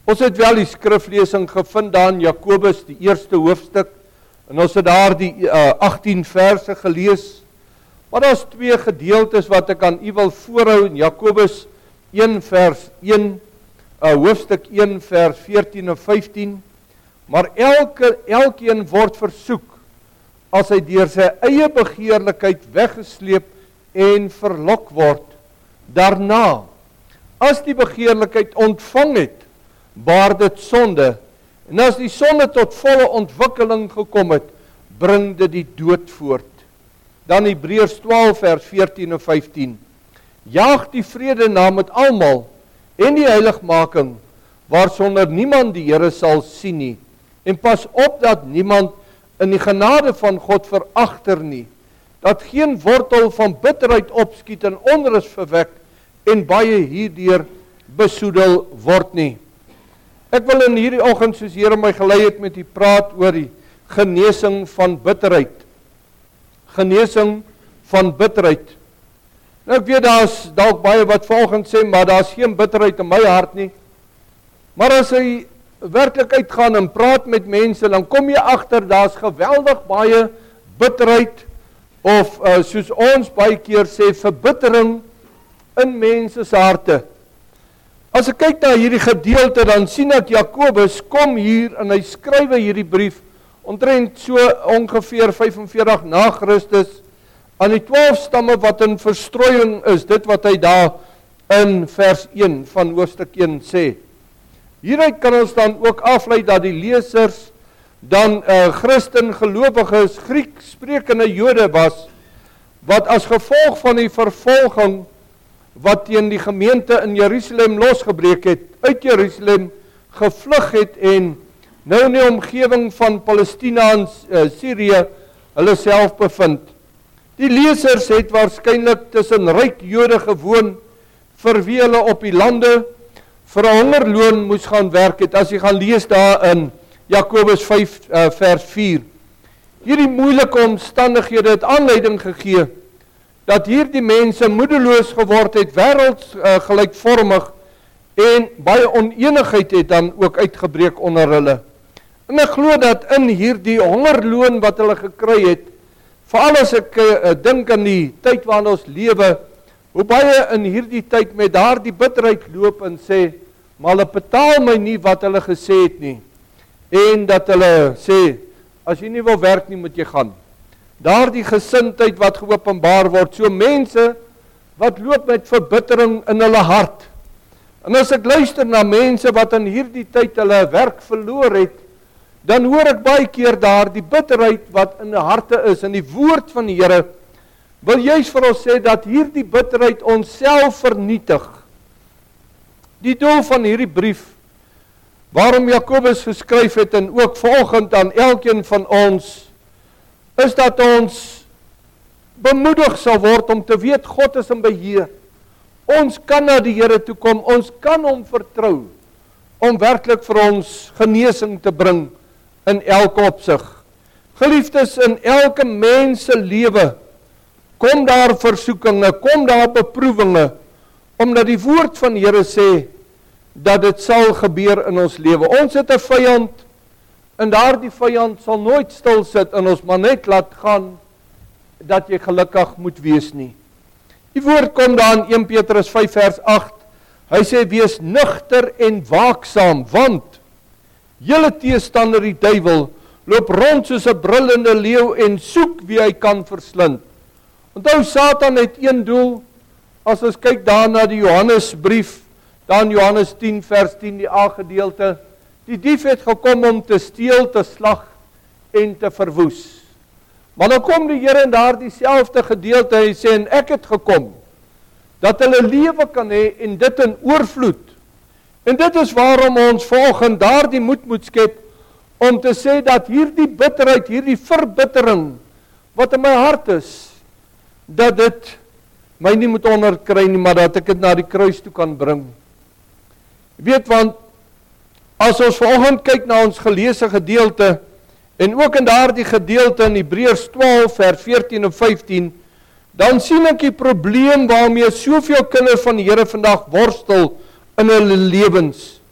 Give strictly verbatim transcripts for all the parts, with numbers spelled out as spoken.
Ons het wel die skriflesing gevind daar in Jakobus, die eerste hoofstuk, en ons het daar die uh, agttien verse gelees, maar daar is twee gedeeltes wat ek aan u wil voorhou, in Jakobus een vers een, uh, hoofstuk een vers veertien en vyftien, maar elke, elkeen word versoek, as hy deur sy eie begeerlikheid weggesleep en verlok word. Daarna, as die begeerlikheid ontvang het, baar dit sonde, en as die sonde tot volle ontwikkeling gekom het, bring dit die dood voort. Dan Hebreërs twaalf vers veertien en vyftien. Jaag die vrede na met almal, en die heiligmaking, waarsonder niemand die Here sal sien nie, en pas op dat niemand in die genade van God veragter nie, dat geen wortel van bitterheid opskiet en onrus verwek, en baie hierdeur besoedel word nie. Ek wil in hierdie oggend, soos Here my gelei het, met u praat oor die genesing van bitterheid. Genesing van bitterheid. Nou ek weet, daar is dalk baie wat volgens sê, maar daar is geen bitterheid in my hart nie. Maar as hy werklik uitgaan en praat met mense, dan kom jy agter, daar is geweldig baie bitterheid, of uh, soos ons baie keer sê, verbittering in mense se harte. As ek kyk na hierdie gedeelte, dan sien ek Jakobus kom hier en hy skrywe hierdie brief omtrent so ongeveer vyfenveertig na Christus aan die twaalf stamme wat in verstrooiing is, dit wat hy daar in vers een van hoofstuk een sê. Hieruit kan ons dan ook aflei dat die lesers dan uh, Christen gelowiges, Griek sprekende Jode was, wat as gevolg van die vervolging wat teen die gemeente in Jerusalem losgebreek het, uit Jerusalem gevlug het en nou in die omgewing van Palestina en uh, Syrië hulle self bevind. Die lesers het waarskynlik tussen ryk Jode gewoon, vir wie hulle op die lande vir 'n hongerloon moes gaan werk het, as jy gaan lees daar in Jakobus vyf uh, vers vier. Hierdie moeilike omstandighede het aanleiding gegee dat hierdie mense moedeloos geword het, wêrelds uh, gelykvormig, en baie onenigheid het dan ook uitgebreek onder hulle. En ek glo dat in hierdie hongerloon wat hulle gekry het, veral as ek uh, dink aan die tyd waarin ons lewe, hoe baie in hierdie tyd met daardie bitterheid loop en sê, maar hulle betaal my nie wat hulle gesê het nie, en dat hulle sê, as jy nie wil werk nie, moet jy gaan. Daardie gesindheid wat geopenbaar word, so mense wat loop met verbittering in hulle hart. En as ek luister na mense wat in hierdie tyd hulle werk verloor het, dan hoor ek baie keer daar die bitterheid wat in die harte is, en die woord van die Here wil juist vir ons sê dat hierdie bitterheid ons self vernietig. Die doel van hierdie brief, waarom Jakobus geskryf het, en ook vanoggend aan elkeen van ons, is dat ons bemoedig sal word om te weet God is in beheer. Ons kan na die Here toe kom, ons kan hom vertrou, om werklik vir ons genesing te bring in elke opsig. Geliefdes, in elke mens se lewe kom daar versoekinge, kom daar beproewinge, omdat die woord van die Here sê, dat dit sal gebeur in ons lewe. Ons het 'n vyand, en daardie vyand sal nooit stil sit, en ons maar net laat gaan, dat jy gelukkig moet wees nie. Die woord kom daar in een Petrus vyf vers agt, hy sê, wees nugter en waaksaam, want julle teestander die duiwel, loop rond soos 'n brullende leeu, en soek wie hy kan verslind. Onthou, Satan het een doel, as ons kyk daar na die Johannesbrief, dan Johannes tien vers tien, die A gedeelte, die dief het gekom om te steel, te slag en te verwoes. Maar dan kom die Here in daardie selfde gedeelte, hy sê, en ek het gekom, dat hulle lewe kan hê, en dit in oorvloed. En dit is waarom ons volgens daardie moed moet skep, om te sê dat hierdie bitterheid, hierdie verbittering, wat in my hart is, dat dit my nie moet onderkry nie, maar dat ek dit na die kruis toe kan bring. Weet, want as ons vanoggend kyk na ons geleesde gedeelte, en ook in daardie gedeelte in Hebreërs twaalf vers veertien en vyftien, dan sien ek die probleem waarmee soveel kinders van die Here vandag worstel in hulle lewens.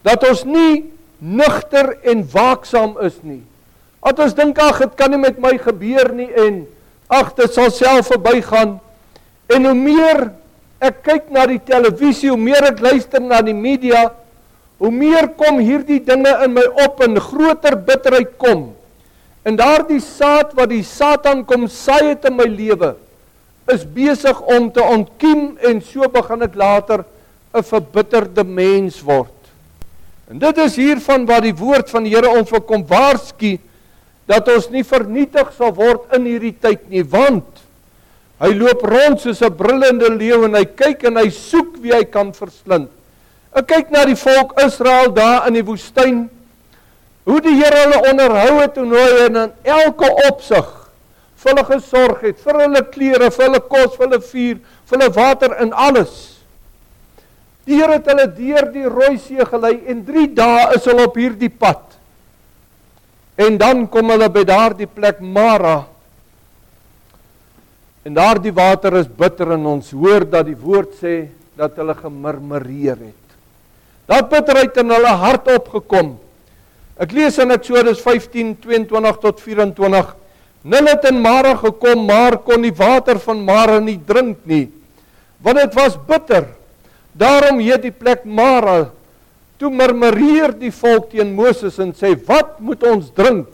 dat ons nie nugter en waaksaam is nie. Dat ons dink, ag, dit kan nie met my gebeur nie, en ag, dit sal self verbygaan. En hoe meer ek kyk na die televisie, hoe meer ek luister na die media, hoe meer kom hierdie dinge in my op, en groter bitterheid kom. En daardie saad wat die Satan kom saai het in my lewe, is besig om te ontkiem, en so begin ek later 'n verbitterde mens word. En dit is hiervan wat die woord van die Here ons wil kom waarsku, dat ons nie vernietig sal word in hierdie tyd nie, want hy loop rond soos 'n brullende leeu, en hy kyk en hy soek wie hy kan verslind. Ek kyk na die volk Israel daar in die woestyn, hoe die Here hulle onderhou het, en hoe hy in elke opsig vir hulle gesorg het, vir hulle klere, vir hulle kos, vir hulle vuur, vir hulle water en alles. Die Here het hulle deur die Rooi See gelei, en drie dae is hulle op hierdie pad. En dan kom hulle by daardie plek Mara, en daardie water is bitter, en ons hoor dat die woord sê, dat hulle gemurmureer het. Dat bitterheid in hulle hart opgekom. Ek lees in Eksodus vyftien, tweeëntwintig tot vyf-en-twintig, hulle het in Mara gekom, maar kon die water van Mara nie drink nie, want dit was bitter. Daarom heet die plek Mara. Toe murmureer die volk teen Moses en sê, wat moet ons drink?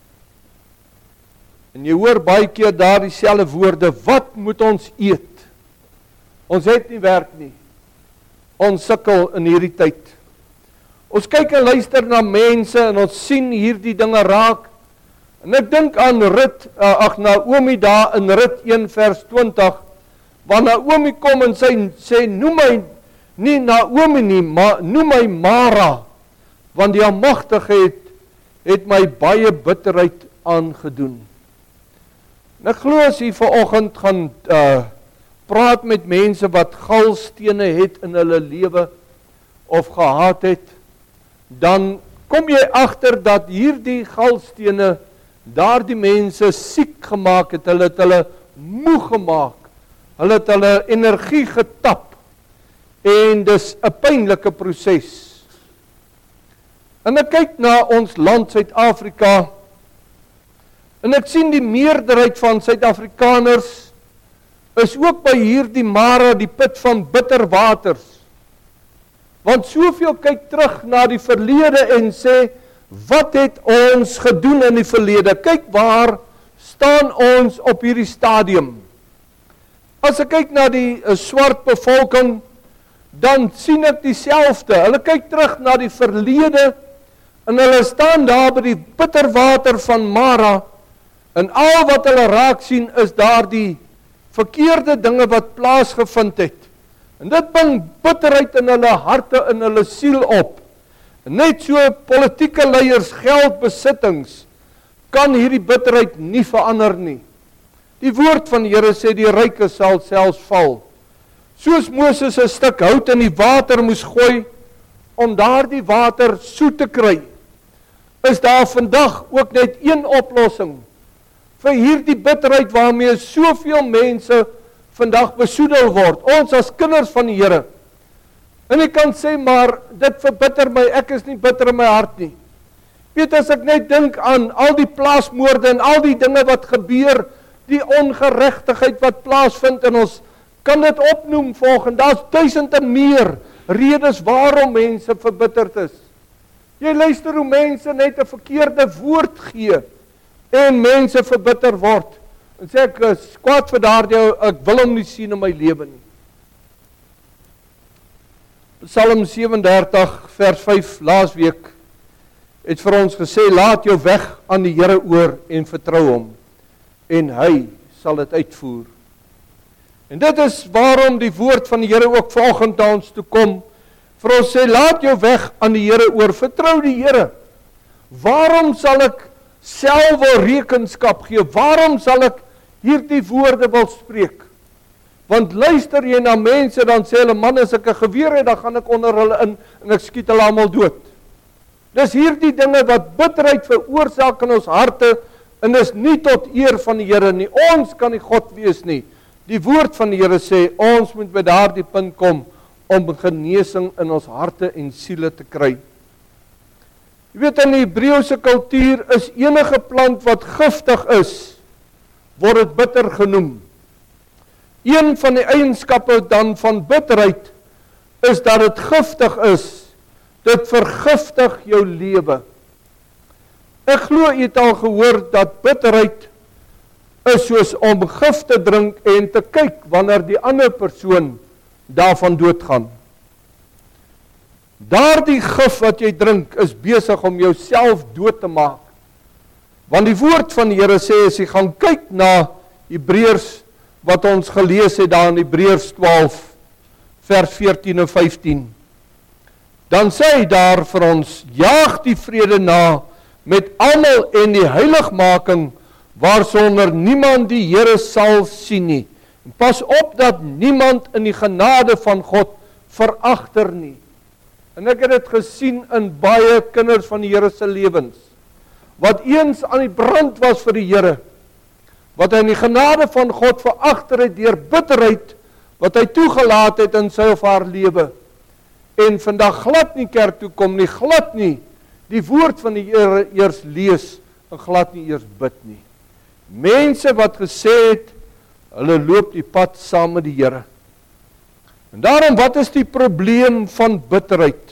En jy hoor baie keer daar dieselfde woorde, wat moet ons eet? Ons het nie werk nie. Ons sukkel in hierdie tyd. Ons kyk en luister na mense, en ons sien hierdie dinge raak. En ek dink aan Rut, ag Naomi daar in Rut een vers twintig, waar Naomi kom en sy sê, noem my nie Naomi nie, maar noem my Mara, want die Almagtige het, het my baie bitterheid aangedoen. En ek glo as jy vanoggend gaan uh, praat met mense wat galstene het in hulle lewe, of gehad het, dan kom jy agter dat hierdie galstene daardie mense siek gemaak het, hulle het hulle moeg gemaak, hulle het hulle energie getap, en dis 'n pynlike proses. En ek kyk na ons land Suid-Afrika, en ek sien die meerderheid van Suid-Afrikaners is ook by hierdie Mara, die put van bitter waters. Want soveel kyk terug na die verlede en sê, wat het ons gedoen in die verlede? Kyk waar staan ons op hierdie stadium. As ek kyk na die uh, swart bevolking, dan sien ek dieselfde. Hulle kyk terug na die verlede, en hulle staan daar by die bitter water van Mara, en al wat hulle raak sien is daar die verkeerde dinge wat plaasgevind het. En dit bring bitterheid in hulle harte, in hulle siel op. En net so politieke leiers, geldbesittings, kan hierdie bitterheid nie verander nie. Die woord van die Here sê, die ryke sal selfs val. Soos Moses 'n stuk hout in die water moes gooi, om daardie water soet te kry, is daar vandag ook net een oplossing, vir hierdie bitterheid waarmee soveel mense vandag besoedel word, ons as kinders van die Here. En ek kan sê, maar dit verbitter my, ek is nie bitter in my hart nie. Weet, as ek net dink aan al die plaasmoorde en al die dinge wat gebeur, die ongeregtigheid wat plaasvind in ons, kan dit opnoem volgende, daar's duisend en meer redes waarom mense verbitterd is. Jy luister hoe mense net 'n verkeerde woord gee, en mense verbitter word, en sê ek is kwaad vir daardie, ek wil hom nie sien in my lewe nie. Psalm sewendertig vers vyf laasweek het vir ons gesê, laat jou weg aan die Here oor en vertrou hom, en hy sal dit uitvoer. En dit is waarom die woord van die Here ook vanoggend na ons toe kom, vir ons sê, laat jou weg aan die Here oor, vertrou die Here. Waarom sal ek self wil rekenskap gee? Waarom sal ek hierdie woorde wil spreek? Want luister jy na mense, dan sê hulle, man, as ek 'n geweer het, dan gaan ek onder hulle in, en ek skiet hulle almal dood. Dis hierdie dinge wat bitterheid veroorsaak in ons harte, en is nie tot eer van die Here nie. Ons kan nie God wees nie. Die woord van die Here sê, ons moet by daardie punt kom, om genesing in ons harte en siele te kry. Jy weet, in die Hebreëse kultuur is enige plant wat giftig is, word dit bitter genoem. Een van die eienskappe dan van bitterheid is dat dit giftig is. Dit vergiftig jou lewe. Ek glo jy het al gehoor dat bitterheid is soos om gif te drink en te kyk wanneer die ander persoon daarvan doodgaan. Daardie gif wat jy drink is besig om jouself dood te maak. Want die woord van die Here sê, as jy gaan kyk na Hebreërs wat ons gelees het daar in Hebreërs twaalf, vers veertien en vyftien, dan sê hy daar vir ons, jaag die vrede na met almal en die heiligmaking, waarsonder niemand die Here sal sien nie. En pas op dat niemand in die genade van God veragter nie. En ek het dit gesien in baie kinders van die Here se lewens, wat eens aan die brand was vir die Here, wat hy in die genade van God veragter het deur bitterheid, wat hy toegelaat het in sy of haar lewe, en vandag glad nie kerk toe kom nie, glad nie die woord van die Here eers lees, en glad nie eers bid nie. Mense wat gesê het, hulle loop die pad saam met die Here. En daarom, wat is die probleem van bitterheid?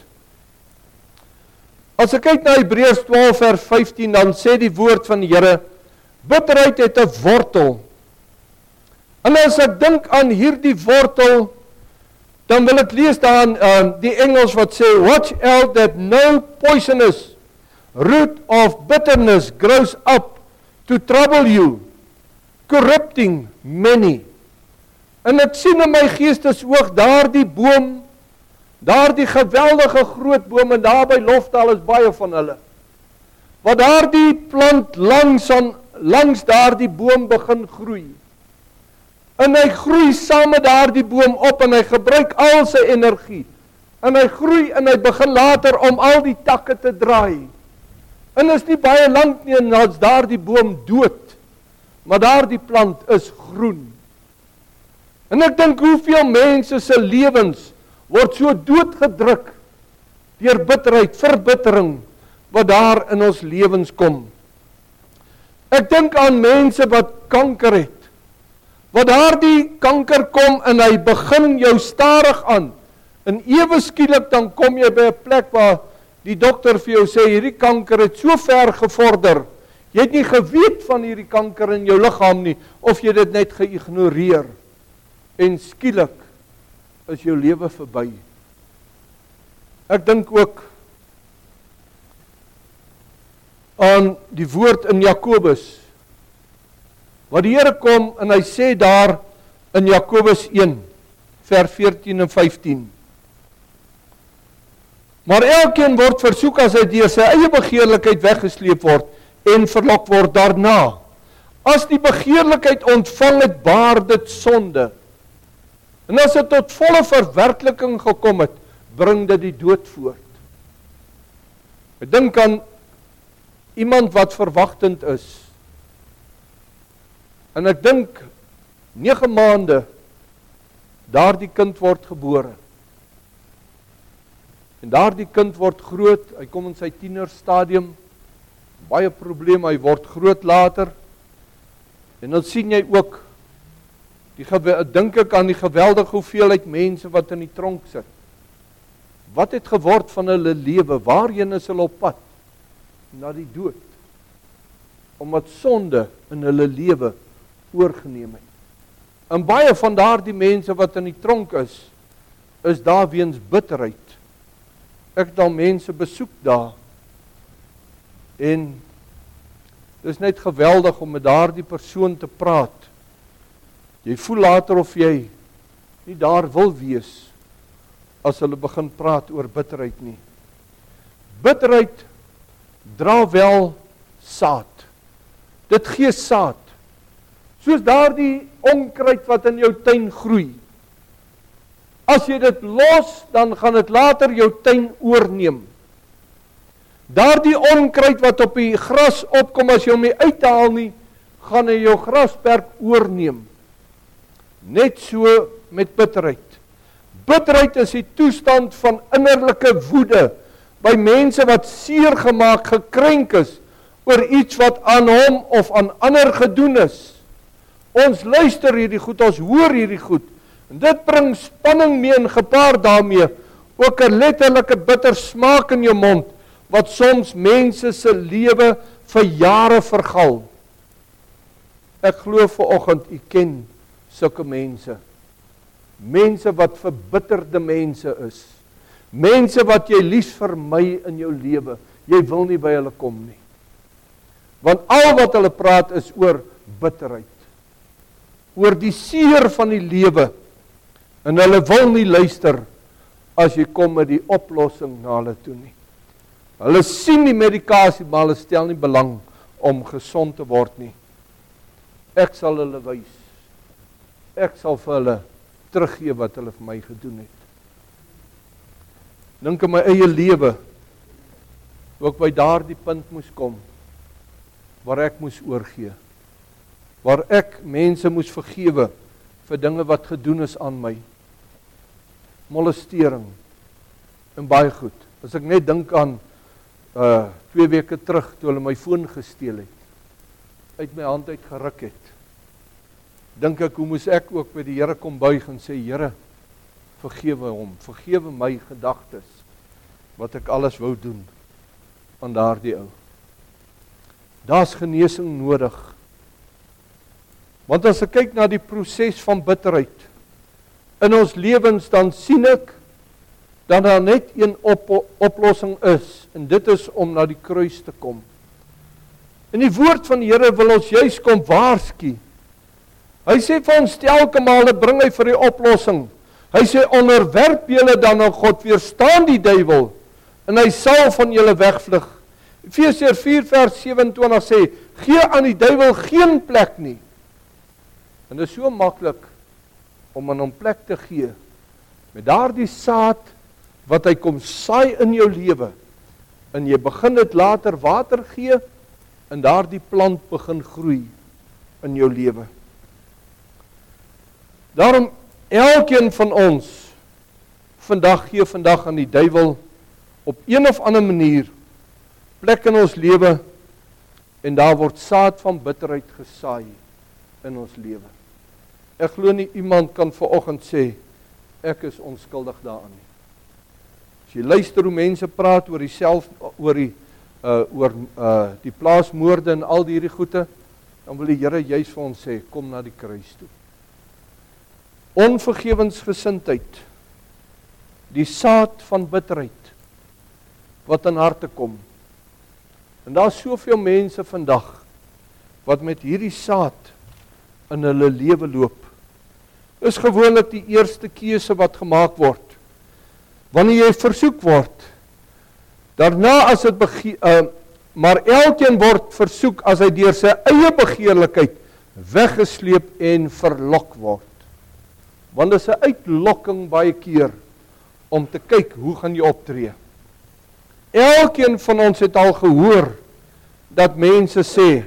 As ek kyk na Hebreërs twaalf vers vyftien, dan sê die woord van die Here, bitterheid het 'n wortel. En as ek dink aan hierdie wortel, dan wil ek lees daar uh, die Engels wat sê, watch out that no poisonous root of bitterness grows up to trouble you, corrupting many. En ek sien in my geestesoog daardie boom, daardie geweldige groot boom, en daar by Lofdal is baie van hulle, wat daardie plant langs, aan, langs daardie boom begin groei. En hy groei saam met daardie boom op, en hy gebruik al sy energie, en hy groei, en hy begin later om al die takke te draai. En is nie baie lank nie, en as daardie boom dood, maar daardie plant is groen. En ek dink hoeveel mense se lewens word so doodgedruk deur bitterheid, verbittering, wat daar in ons lewens kom. Ek dink aan mense wat kanker het, wat daardie kanker kom en hy begin jou stadig aan, en ewe skielik dan kom jy by 'n plek waar die dokter vir jou sê, hierdie kanker het so ver gevorder, jy het nie geweet van hierdie kanker in jou liggaam nie, of jy dit net geïgnoreer, en skielik is jou lewe verby. Ek dink ook aan die woord in Jakobus, wat die Here kom en hy sê daar in Jakobus een, vers veertien en vyftien. Maar elkeen word versoek as hy deur sy eie begeerlikheid weggesleep word en verlok word daarna. As die begeerlikheid ontvang het, baar dit sonde. En as dit tot volle verwerkliking gekom het, bring dit die dood voort. Ek dink aan iemand wat verwagtend is. En ek dink, nege maande, daardie kind word gebore. En daardie kind word groot, hy kom in sy tienerstadium, baie probleem, hy word groot later. En dan sien jy ook, die dink ek aan die geweldige hoeveelheid mense wat in die tronk sit. Wat het geword van hulle lewe? Waarheen is hulle op pad? Na die dood. Omdat sonde in hulle lewe oorgeneem het. En baie van daardie mense wat in die tronk is, is daar weens bitterheid. Ek het al mense besoek daar, en dit is net geweldig om met daardie persoon te praat. Jy voel later of jy nie daar wil wees, as hulle begin praat oor bitterheid nie. Bitterheid dra wel saad. Dit gee saad. Soos daardie onkruid wat in jou tuin groei. As jy dit los, dan gaan dit later jou tuin oorneem. Daardie onkruid wat op die gras opkom, as jy hom nie uithaal nie, gaan hy jou grasperk oorneem. Net so met bitterheid. Bitterheid is die toestand van innerlike woede, by mense wat seer gemaak, gekrenk is, oor iets wat aan hom of aan ander gedoen is. Ons luister hierdie goed, ons hoor hierdie goed, en dit bring spanning mee en gepaard daarmee, ook 'n letterlike bitter smaak in jou mond, wat soms mense se lewe vir jare vergal. Ek glo vanoggend, u ken sulke mense, mense wat verbitterde mense is, mense wat jy liefs vermy in jou lewe, jy wil nie by hulle kom nie. Want al wat hulle praat is oor bitterheid, oor die seer van die lewe, en hulle wil nie luister as jy kom met die oplossing na hulle toe nie. Hulle sien die medikasie, maar hulle stel nie belang om gesond te word nie. Ek sal hulle wys, ek sal vir hulle teruggee wat hulle vir my gedoen het. Dink in my eie lewe, hoe ek by daardie punt moes kom, waar ek moes oorgee, waar ek mense moes vergewe vir dinge wat gedoen is aan my, molestering, en baie goed. As ek net dink aan uh, twee weke terug, toe hulle my foon gesteel het, uit my hand uit geruk het, dink ek, hoe moes ek ook by die Here kom buig en sê, Here, vergewe hom, vergewe my gedagtes, wat ek alles wou doen, aan daardie ou. Daar's genesing nodig. Want as ek kyk na die proses van bitterheid in ons lewens, dan sien ek dat daar net een op, oplossing is, en dit is om na die kruis te kom. En die woord van die Here wil ons juist kom waarsku. Hy sê vir ons telke male, bring hy vir die oplossing. Hy sê, onderwerp julle dan aan God, weerstaan die duiwel, en hy sal van julle wegvlug. Efesiërs vier vers sewe-en-twintig sê, gee aan die duiwel geen plek nie. En dit is so maklik om aan hom plek te gee, met daardie saad, wat hy kom saai in jou lewe, en jy begin dit later water gee, en daardie plant begin groei in jou lewe. Daarom, elkeen van ons, vandag gee vandag aan die duiwel, op een of ander manier, plek in ons lewe, en daar word saad van bitterheid gesaai in ons lewe. Ek glo nie iemand kan vanoggend sê, ek is onskuldig daaraan nie. As jy luister hoe mense praat oor die self, oor die, uh, oor, uh, die plaasmoorde en al die hierdie goede, dan wil die Here juist vir ons sê, kom na die kruis toe. Onvergewensgesindheid, die saad van bitterheid, wat in harte kom. En daar is soveel mense vandag, wat met hierdie saad in hulle lewe loop. Is gewoonlik die eerste keuse wat gemaak word. Wanneer jy versoek word, daarna as dit begeer, uh, maar elkeen word versoek as hy deur sy eie begeerlikheid weggesleep en verlok word. Want dit is 'n uitlokking baie keer om te kyk hoe gaan jy optree. Elkeen van ons het al gehoor dat mense sê,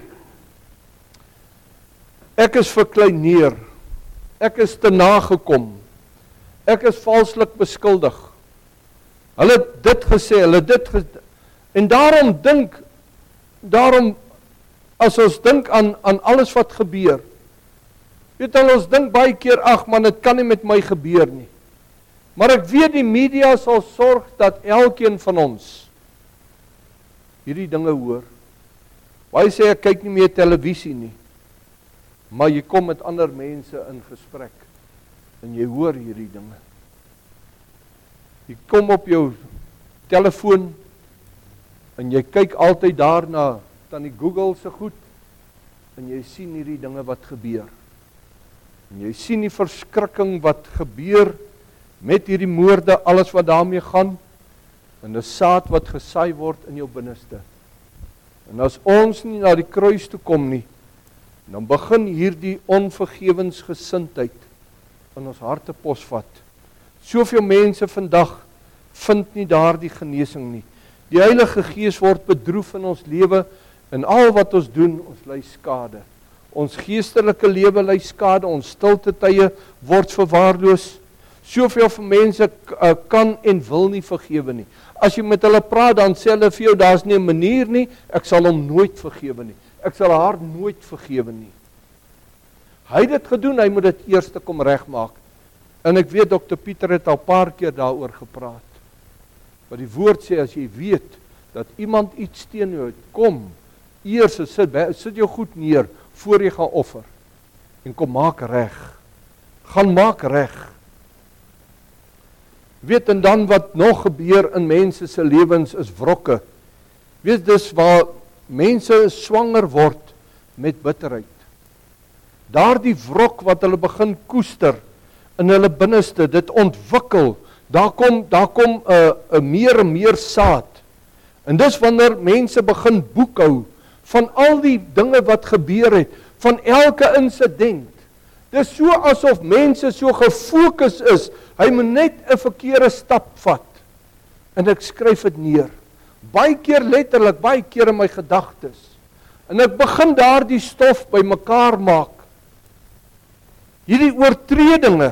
ek is verkleineer, ek is te nagekom, ek is valslik beskuldig. Hulle het dit gesê, hulle het dit gesê, en daarom dink, daarom, as ons dink aan, aan alles wat gebeur, weet al, ons dink baie keer, ag man, dit kan nie met my gebeur nie. Maar ek weet die media sal sorg dat elkeen van ons hierdie dinge hoor. Baie sê ek kyk nie meer televisie nie, maar jy kom met ander mense in gesprek en jy hoor hierdie dinge. Jy kom op jou telefoon en jy kyk altyd daarna dan die Google se goed en jy sien hierdie dinge wat gebeur. En jy sien die verskrikking wat gebeur met hierdie moorde, alles wat daarmee gaan, en 'n saad wat gesaai word in jou binneste. En as ons nie na die kruis toe kom nie, dan begin hierdie onvergewensgesindheid in ons harte posvat. Soveel mense vandag vind nie daardie genesing nie. Die Heilige Gees word bedroef in ons lewe, en al wat ons doen, ons ly skade. Ons geestelike lewe ly skade, ons stilte tye word verwaarloos. Soveel van mense uh, kan en wil nie vergewe nie. As jy met hulle praat, dan sê hulle vir jou, daar's nie 'n manier nie, ek sal hom nooit vergewe nie. Ek sal haar nooit vergewe nie. Hy het dit gedoen, hy moet dit eers kom regmaak. En ek weet, dokter Pieter het al paar keer daaroor gepraat. Wat die woord sê, as jy weet, dat iemand iets teen jou het, kom, eers sit, sit jou goed neer, voor jy gaan offer. En kom maak reg. Gaan maak reg. Weet, en dan wat nog gebeur in mense se lewens is wrokke. Weet, dis waar mense swanger word met bitterheid. Daardie wrok wat hulle begin koester in hulle binneste, dit ontwikkel, daar kom, daar kom 'n uh, uh, meer en meer saad. En dis wanneer mense begin boekhou van al die dinge wat gebeur het, van elke insident. Dis so asof mense so gefokus is, hy moet net 'n verkeerde stap vat. En ek skryf dit neer. Baie keer letterlik, baie keer in my gedagtes. En ek begin daardie stof by mekaar maak. Hierdie oortredinge.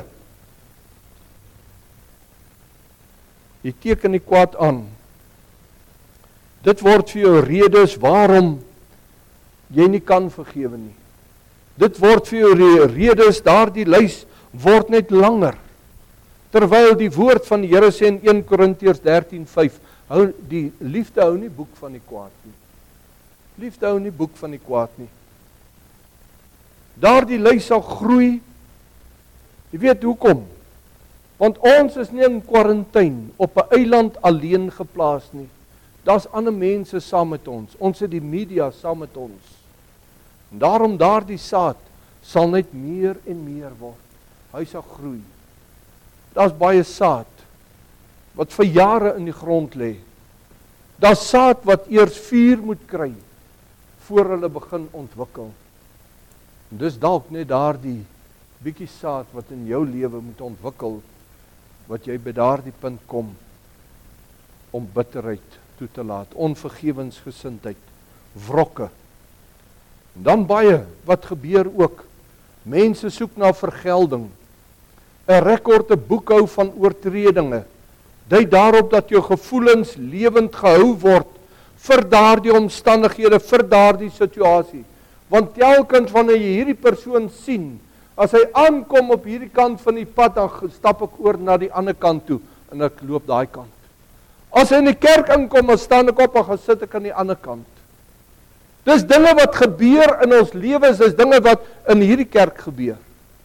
Jy teken die kwaad aan. Dit word vir jou redes waarom jy nie kan vergewe nie. Dit word vir jou redes, daardie lys word net langer. Terwyl die woord van die Here sê in een Korintiërs dertien vyf, hou die liefde hou nie boek van die kwaad nie. Liefde hou nie boek van die kwaad nie. Daardie lys sal groei. Jy weet hoekom? Want ons is nie in kwarantyne op 'n eiland alleen geplaas nie. Daar's ander mense saam met ons. Ons het die media saam met ons. En daarom daardie saad sal net meer en meer word. Hy sal groei. Daar's baie saad wat vir jare in die grond lê. Daar's saad wat eers vuur moet kry voor hulle begin ontwikkel. En dis dalk net daardie bietjie saad wat in jou lewe moet ontwikkel, wat jy by daardie punt kom om bitterheid toe te laat, onvergewensgesindheid, wrokke. En dan baie, wat gebeur ook, mense soek na vergelding, 'n rekord, 'n boekhou van oortredinge, dui daarop dat jou gevoelens lewend gehou word, vir daardie omstandighede, vir daardie situasie, want telkens wanneer jy hierdie persoon sien, as hy aankom op hierdie kant van die pad, dan stap ek oor na die ander kant toe, en ek loop daai kant. As hy in die kerk inkom, dan staan ek op en gaan sit ek aan die ander kant. Dis dinge wat gebeur in ons lewens, dis dinge wat in hierdie kerk gebeur.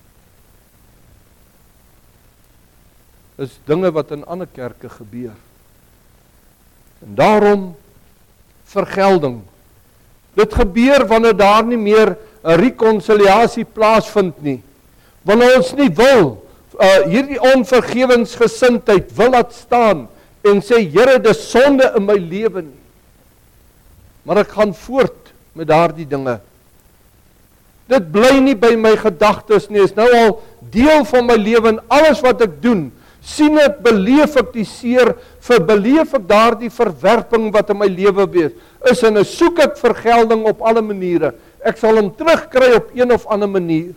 Dis dinge wat in ander kerke gebeur. En daarom vergelding. Dit gebeur wanneer daar nie meer 'n rekonsiliasie plaasvind nie. Wanneer ons nie wil, uh, hierdie onvergewensgesindheid wil laat staan, en sê, Here, dis sonde in my lewe nie. Maar ek gaan voort met daardie dinge. Dit bly nie by my gedagtes nie, is nou al deel van my lewe, en alles wat ek doen, sien ek, beleef ek die seer, verbeleef ek daardie verwerping wat in my lewe wees, is en soek ek vergelding op alle maniere. Ek sal hom terugkry op een of ander manier.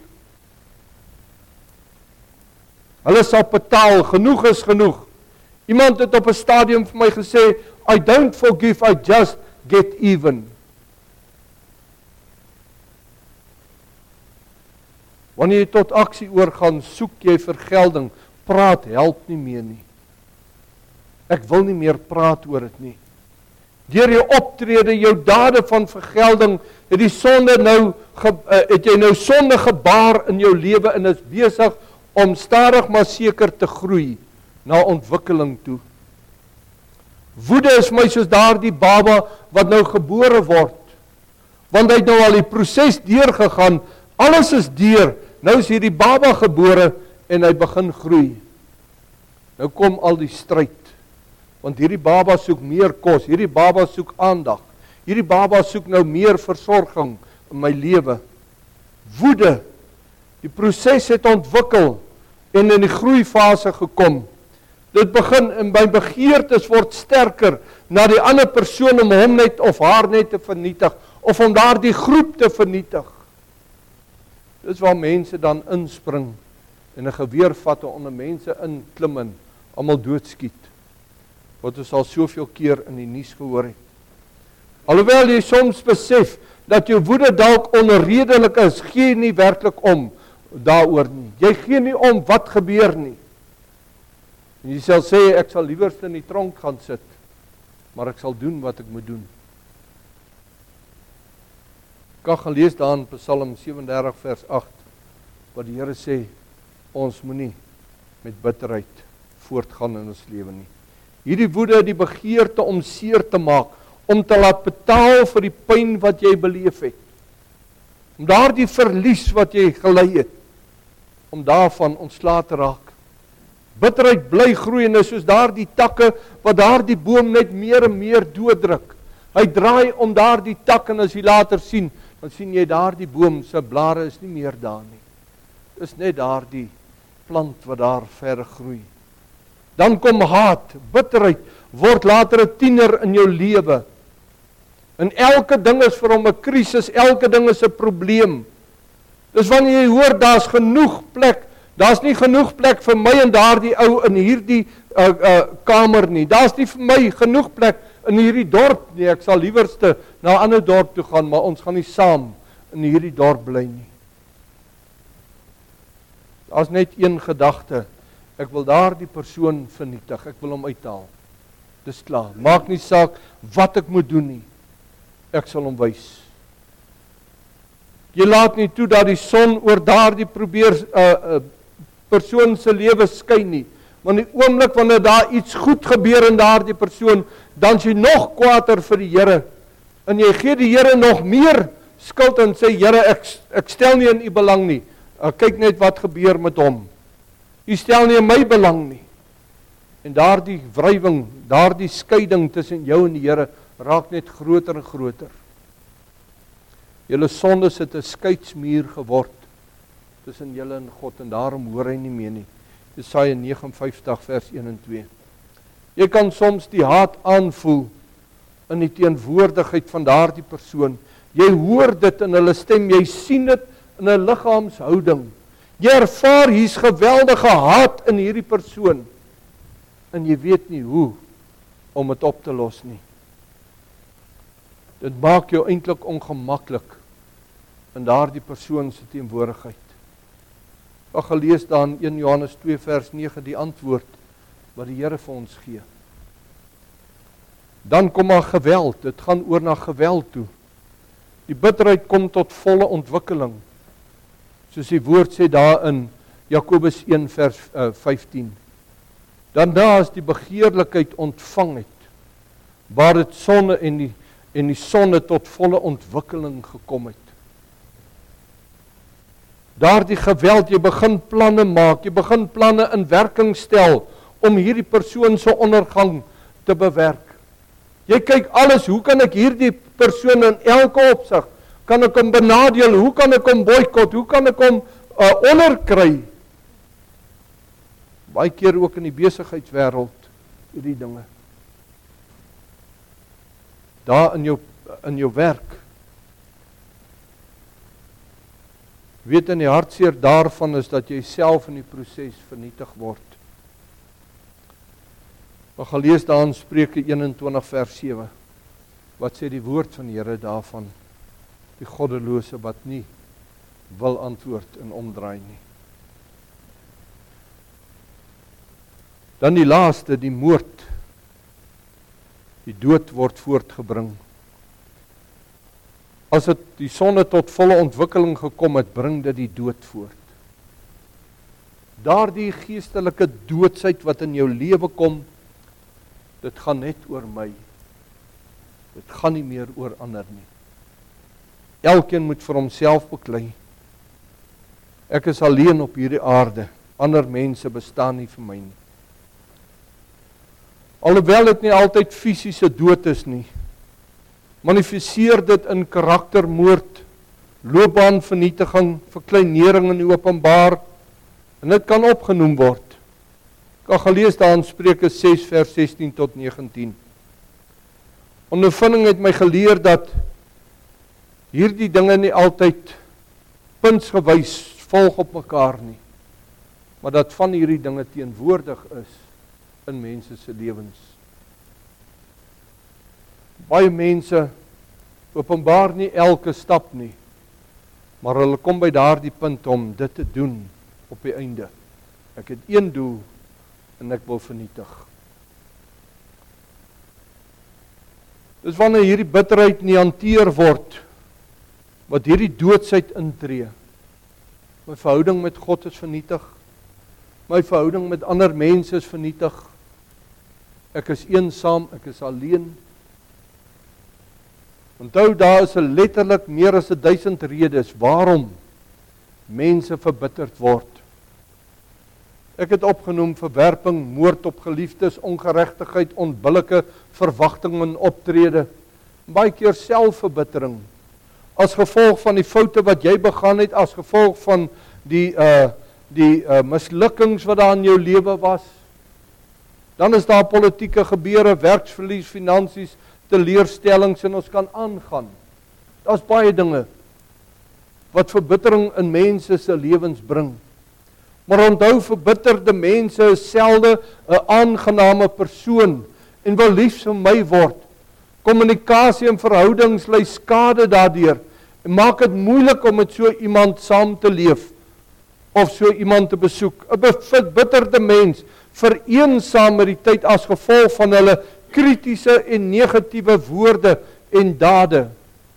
Hulle sal betaal, genoeg is genoeg. Iemand het op 'n stadium vir my gesê, I don't forgive, I just get even. Wanneer jy tot aksie oorgaan, soek jy vergelding. Praat help nie meer nie. Ek wil nie meer praat oor dit nie. Deur jou optrede, jou dade van vergelding, het die sonde nou, het jy nou sonde gebaar in jou lewe en is besig om stadig maar seker te groei na ontwikkeling toe. Woede is my soos daardie baba wat nou gebore word, want hy het nou al die proses deurgegaan, alles is deur, nou is hierdie baba gebore en hy begin groei. Nou kom al die stryd, want hierdie baba soek meer kos, hierdie baba soek aandag, hierdie baba soek nou meer versorging in my lewe. Woede, die proses het ontwikkel en in die groeifase gekom. Dit begin en my begeertes word sterker na die ander persoon om hom net of haar net te vernietig, of om daardie groep te vernietig. Dis waar mense dan inspring en 'n geweer vat en onder mense inklim en almal doodskiet. Wat ons al soveel keer in die nuus gehoor het. Alhoewel jy soms besef dat jou woede dalk onredelik is, gee nie werklik om daaroor nie. Jy gee nie om wat gebeur nie. En jy sal sê, ek sal liewerst in die tronk gaan sit, maar ek sal doen wat ek moet doen. Ek kan gelees daar in Psalm sewe en dertig vers agt, wat die Here sê, ons moenie met bitterheid voortgaan in ons lewe nie. Hierdie woede, die begeerte om seer te maak, om te laat betaal vir die pyn wat jy beleef het. Om daardie verlies wat jy gely het, om daarvan ontslae te raak. Bitterheid bly groei en is soos daardie takke wat daardie boom net meer en meer dooddruk. Hy draai om daardie tak en as jy later sien, dan sien jy daardie boom se blare is nie meer daar nie. Dis net daardie plant wat daar verder groei. Dan kom haat, bitterheid, word later 'n tiener in jou lewe. En elke ding is vir hom 'n krisis, elke ding is 'n probleem. Dis wanneer jy hoor, daar's genoeg plek, daar's nie genoeg plek vir my en daardie ou in hierdie uh, uh, kamer nie. Daar's nie vir my genoeg plek in hierdie dorp nie. Ek sal liewerste na 'n ander dorp toe gaan, maar ons gaan nie saam in hierdie dorp bly nie. Daar's net een gedagte. Ek wil daardie persoon vernietig. Ek wil hom uithaal. Dis klaar. Maak nie saak wat ek moet doen nie. Ek sal hom wys. Jy laat nie toe dat die son oor daardie probeer uh, uh, persoon se lewe skyn nie. Want die oomblik wanneer daar iets goed gebeur in daardie persoon, dan is jy nog kwaader vir die Here. En jy gee die Here nog meer skuld en sê, Here, ek, ek stel nie in u belang nie. Uh, kyk net wat gebeur met hom. U stel nie in my belang nie. En daardie wrywing, daardie skeiding tussen jou en die Here raak net groter en groter. Julle sondes het 'n skeidsmuur geword tussen julle en God en daarom hoor hy nie meer nie. Jesaja nege en vyftig vers een en twee. Jy kan soms die haat aanvoel in die teenwoordigheid van daardie persoon. Jy hoor dit in hulle stem, jy sien dit in 'n liggaamshouding. Jy ervaar hier's geweldige haat in hierdie persoon en jy weet nie hoe om dit op te los nie. Dit maak jou eintlik ongemaklik in daardie persoon se teenwoordigheid. Ek gelees dan in een Johannes twee vers nege die antwoord wat die Here vir ons gee. Dan kom maar geweld, dit gaan oor na geweld toe. Die bitterheid kom tot volle ontwikkeling. Soos die woord sê daar in Jakobus een vers uh, vyftien. Dan daar as die begeerlikheid ontvang het, waar dit sonne en die en die sonne tot volle ontwikkeling gekom het. Daardie geweld, jy begin planne maak, jy begin planne in werking stel om hierdie persoon se ondergang te bewerk. Jy kyk alles, hoe kan ek hierdie persoon in elke opsig, kan ek hom benadeel, hoe kan ek hom boikot, hoe kan ek hom uh, onderkry? Baie keer ook in die besigheidswêreld, hierdie dinge. Daar in jou, in jou werk. Weet in die hartseer daarvan is dat jy self in die proses vernietig word. Ons gaan lees daar in Spreuke eenentwintig vers sewe. Wat sê die woord van die Here daarvan? Die goddelose wat nie wil antwoord en omdraai nie. Dan die laaste, die moord. Die dood word voortgebring. As het die sonde tot volle ontwikkeling gekom het, bring dit die dood voort. Daardie geestelike doodsheid wat in jou lewe kom, dit gaan net oor my. Dit gaan nie meer oor ander nie. Elkeen moet vir homself beklei. Ek is alleen op hierdie aarde. Ander mense bestaan nie vir my nie. Alhoewel dit nie altyd fisiese dood is nie, manifesteer dit in karaktermoord, loopbaanvernietiging, verkleinering in die openbaar, en dit kan opgenoem word. Ek het gelees daar in Spreuke ses vers sestien tot negentien. Ondervinding het my geleer dat hierdie dinge nie altyd puntsgewys volg op mekaar nie. maar dat van hierdie dinge teenwoordig is in mense se lewens. Baie mense openbaar nie elke stap nie, maar hulle kom by daardie punt om dit te doen op die einde. Ek het een doel en ek wil vernietig. Dis wanneer hierdie bitterheid nie hanteer word, wat hierdie doodsheid intree. My verhouding met God is vernietig. My verhouding met ander mense is vernietig. Ek is eensaam, ek is alleen. Onthou, daar is letterlik meer as duisend redes waarom mense verbitterd word. Ek het opgenoem verwerping, moord op geliefdes, ongeregtigheid, onbillike verwagting en optrede. Baie keer selfverbittering. As gevolg van die foute wat jy begaan het, as gevolg van die uh, die uh, mislukkings wat daar in jou lewe was. Dan is daar politieke gebeure, werksverlies, finansies, teleurstellings en ons kan aangaan. Daar's baie dinge wat verbittering in mense se lewens bring. Maar onthou, verbitterde mense is selde 'n aangename persoon en wil liefs vir my word. Kommunikasie en verhoudings ly skade daardeur en maak dit moeilik om met so iemand saam te leef of so iemand te besoek. 'n Verbitterde mens vereensaam met die tyd as gevolg van hulle kritiese en negatiewe woorde en dade.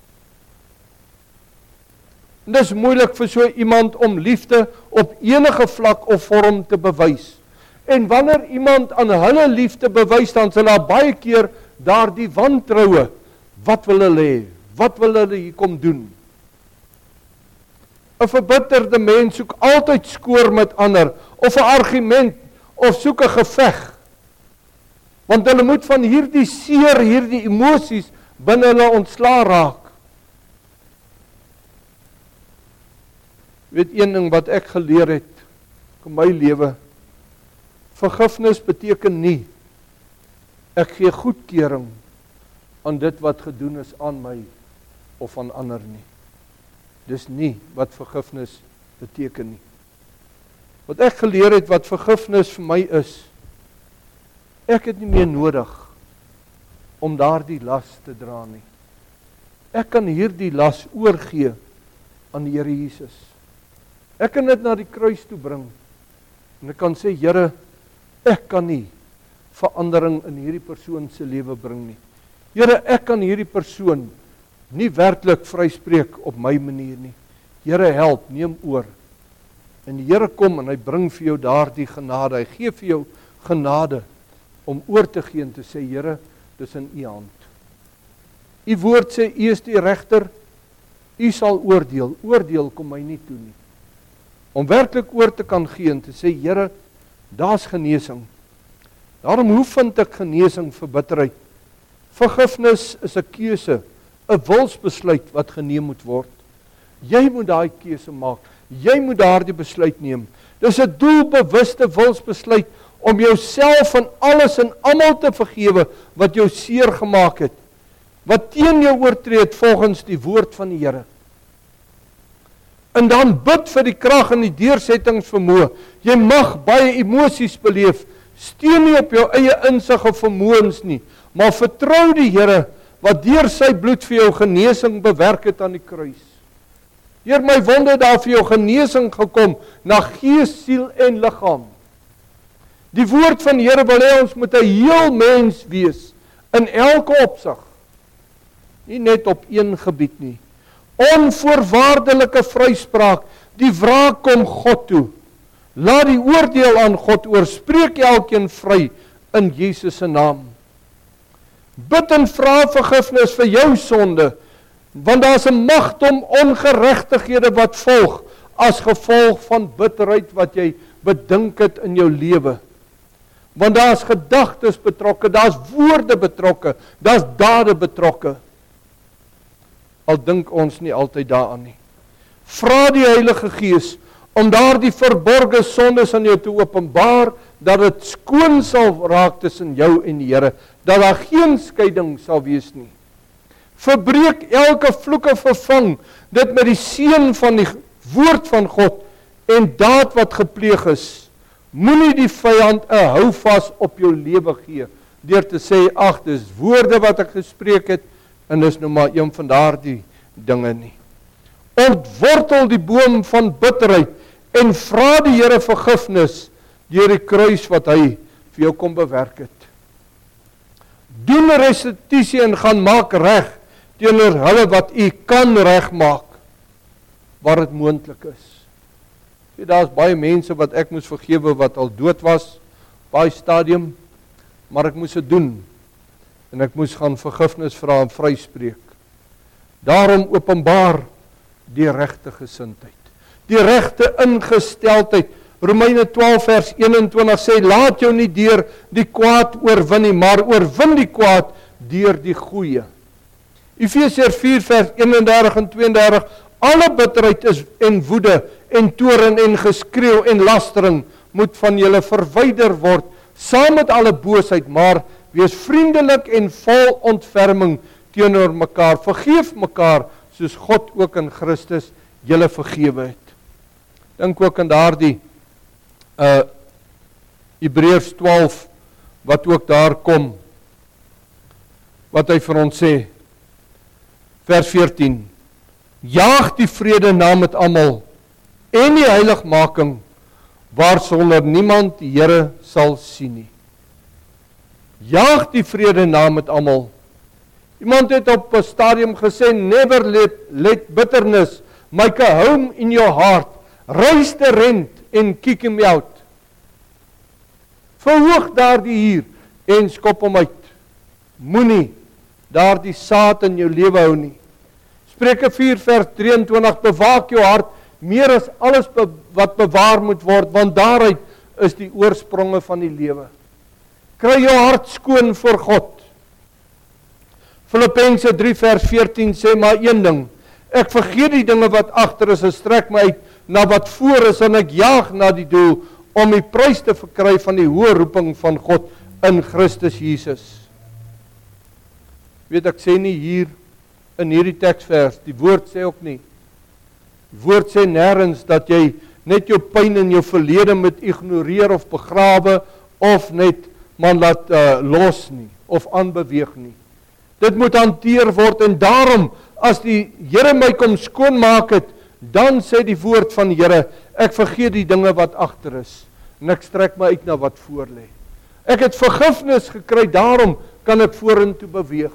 En dis moeilik vir so iemand om liefde op enige vlak of vorm te bewys. En wanneer iemand aan hulle liefde bewys, dan sal daar baie keer daardie wantroue. Wat wil hulle hê? Wat wil hulle hier kom doen? 'n Verbitterde mens soek altyd skoor met ander, of 'n argument, of soek 'n geveg. Want hulle moet van hierdie seer, hierdie emosies binne hulle ontslaa raak. Weet een ding wat ek geleer het in my lewe, vergifnis beteken nie ek gee goedkeuring aan dit wat gedoen is aan my of aan ander nie. Dis nie wat vergifnis beteken nie. Wat ek geleer het wat vergifnis vir my is, ek het nie meer nodig om daardie las te dra nie. Ek kan hierdie las oorgee aan die Here Jesus. Ek kan dit na die kruis toe bring en ek kan sê, Here, ek kan nie verandering in hierdie persoon se lewe bring nie. Here, ek kan hierdie persoon nie werklik vryspreek op my manier nie. Here, help, neem oor. En die Here kom en hy bring vir jou daardie genade. Hy gee vir jou genade om oor te gee en te sê, Here, dis in u hand. U woord sê, u is die regter, u sal oordeel. Oordeel kom my nie toe nie. Om werklik oor te kan gee en te sê, Here, daar's genesing. Daarom, hoe vind ek genesing vir bitterheid? Vergifnis is 'n keuse, 'n wilsbesluit wat geneem moet word. Jy moet daai keuse maak. Jy moet daardie besluit neem. Dis 'n doelbewuste wilsbesluit om jouself van alles en almal te vergewe wat jou seer gemaak het, wat teen jou oortree het volgens die woord van die Here. En dan bid vir die krag en die deursettingsvermoë. Jy mag baie emosies beleef. Steun nie op jou eie insig of vermoëns nie, maar vertrou die Here wat deur sy bloed vir jou genesing bewerk het aan die kruis. Deur my wonde daar vir jou genesing gekom na gees, siel en liggaam. Die woord van die Here wil hê ons moet 'n heel mens wees in elke opsig. Nie net op een gebied nie. Onvoorwaardelike vryspraak, die wraak kom God toe. Laat die oordeel aan God oor, spreek elkeen vry in Jesus se naam. Bid en vra vergifnis vir jou sonde, want daar is 'n magdom ongeregtighede wat volg as gevolg van bitterheid wat jy bedink het in jou lewe. Want daar is gedagtes betrokke, daar is woorde betrokke, daar is dade betrokke. Al dink ons nie altyd daaraan nie. Vra die Heilige Gees om daardie verborgde sondes aan jou te openbaar, dat dit skoon sal raak tussen jou en die Here, dat daar geen skeiding sal wees nie. Verbreek elke vloeke, vervang dit met die seën van die woord van God en daad wat gepleeg is, Moenie die vyand 'n houvas op jou lewe gee deur te sê, ag, dis woorde wat ek gespreek het en dis nou maar een van daardie dinge nie. Ontwortel die boom van bitterheid en vra die Here vergifnis deur die kruis wat hy vir jou kom bewerk het. Doen restituisie en gaan maak reg teenoor hulle wat u kan regmaak waar dit moontlik is. Daar's baie mense wat ek moes vergewe wat al dood was op daai stadium, maar ek moes dit doen en ek moes gaan vergifnis vra en vryspreek. Daarom openbaar die regte gesindheid, die regte ingesteldheid. Romeine twaalf vers eenentwintig sê, laat jou nie deur die kwaad oorwin nie, maar oorwin die kwaad deur die goeie. Efesiërs vier vers eenendertig en tweeëndertig, alle bitterheid is en woede en toorn en geskreeu en lastering moet van julle verwyder word, saam met alle boosheid, maar wees vriendelik en vol ontferming teenoor mekaar. Vergeef mekaar soos God ook in Christus julle vergewe het. Dink ook aan daardie uh Hebreërs twaalf wat ook daar kom, wat hy vir ons sê, vers veertien, jaag die vrede na met almal en die heiligmaking waarsonder niemand die Here sal sien nie. Jaag die vrede na met almal. Iemand het op 'n stadium gesê, never let, let bitterness make a home in your heart. Raise the rent and kick him out. Verhoog daardie hier en skop hom uit. Moenie daardie saad in jou lewe hou nie. Spreuke vier vers drieëntwintig, bewaak jou hart meer as alles be wat bewaar moet word, want daaruit is die oorspronge van die lewe. Kry jou hart skoon voor God. Filippense drie vers veertien sê maar een ding, ek vergeet die dinge wat agter is en strek my uit na wat voor is en ek jaag na die doel om die prys te verkry van die hoë roeping van God in Christus Jesus. Weet ek sê nie hier in hierdie teksvers, die woord sê ook nie. Die woord sê nêrens dat jy net jou pyn en jou verlede moet ignoreer of begrawe of net man laat uh, los nie of aanbeweeg nie. Dit moet hanteer word en daarom as die Here my kom skoonmaak het, dan sê die woord van die Here, ek vergeet die dinge wat agter is en ek strek my uit na wat voor lê. Ek het vergifnis gekry, daarom kan ek vorentoe beweeg.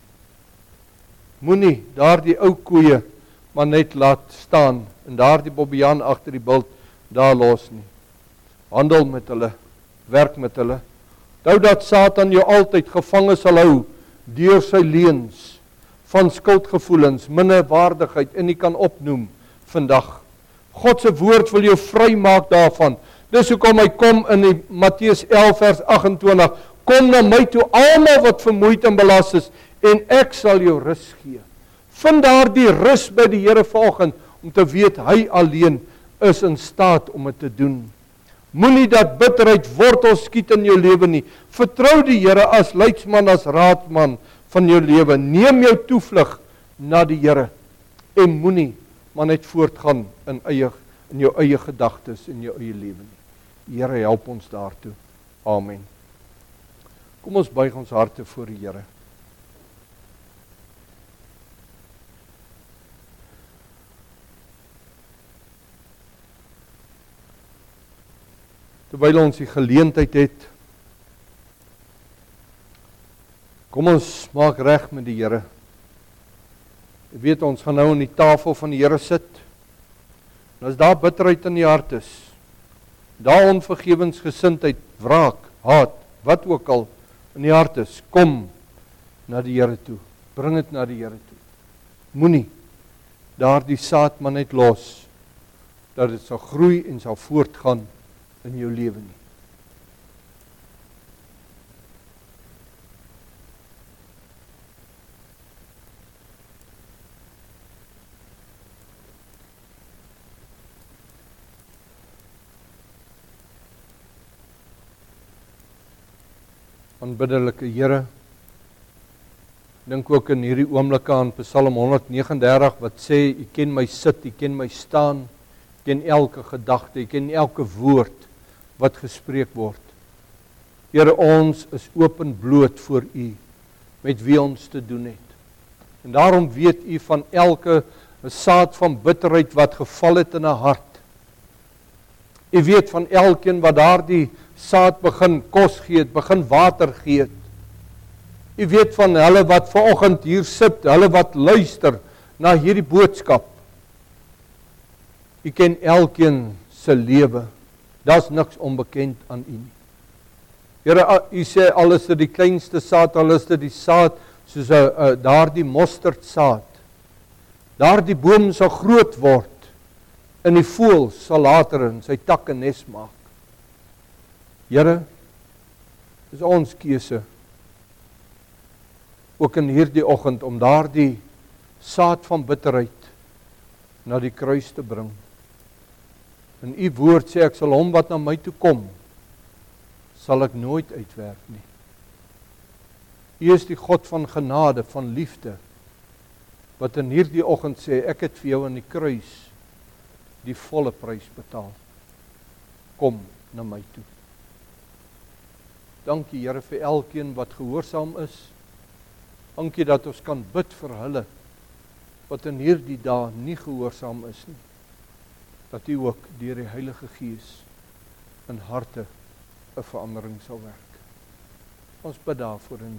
Moenie daardie ou koeie maar net laat staan en daardie bobbejaan agter die bult daar los nie. Handel met hulle, werk met hulle. Onthou dat Satan jou altyd gevange sal hou deur sy leuns van skuldgevoelens, minderwaardigheid en nie kan opnoem vandag. God se woord wil jou vry maak daarvan. Dis hoekom hy kom in die Matteus elf vers agt-en-twintig, kom na my toe almal wat vermoeid en belas is en ek sal jou rus gee. Vind daar die rus by die Here vanoggend om te weet hy alleen is in staat om dit te doen. Moenie dat bitterheid wortel skiet in jou lewe nie. Vertrou die Here as leidsman, as raadman van jou lewe. Neem jou toevlug na die Here en moenie maar net voortgaan in eie in jou eie gedagtes en jou eie lewe nie. Die Here help ons daartoe. Amen. Kom ons buig ons harte voor die Here. Terwyl ons die geleentheid het, kom ons maak reg met die Here. Jy weet, ons gaan nou aan die tafel van die Here sit, en as daar bitterheid in die hart is, daar onvergewensgesindheid, wraak, haat, wat ook al in die hart is, kom na die Here toe, bring dit na die Here toe. Moenie daar die saad maar net los, dat dit sal groei en sal voortgaan in jou lewe nie. Aanbiddelike Here, dink ook in hierdie oomblikke aan Psalm honderd vyf nege wat sê, U ken my sit, U ken my staan, U ken elke gedagte, U ken elke woord wat gespreek word. Here, ons is openbloot voor U, met wie ons te doen het. En daarom weet U van elke saad van bitterheid wat geval het in 'n hart. U weet van elkeen wat daardie saad begin kos gee het, begin water gee het. U weet van hulle wat vanoggend hier sit, hulle wat luister na hierdie boodskap. U ken elkeen se lewe. Daar's niks onbekend aan U nie. Here, U sê al is dit die kleinste saad, al is dit die saad soos 'n daardie mosterdsaad. Daardie boom sal groot word en die voël sal later in sy takke nes maak. Here, dis ons keuse ook in hierdie oggend om daardie saad van bitterheid na die kruis te bring. In U woord sê ek sal hom wat na my toe kom, sal ek nooit uitwerp nie. U is die God van genade, van liefde, wat in hierdie oggend sê, ek het vir jou aan die kruis die volle prys betaal. Kom na my toe. Dankie Here vir elkeen wat gehoorsaam is. Dankie dat ons kan bid vir hulle wat in hierdie dae nie gehoorsaam is nie. Dat U ook deur die Heilige Gees in harte 'n verandering sal werk. Ons bid daarvoor in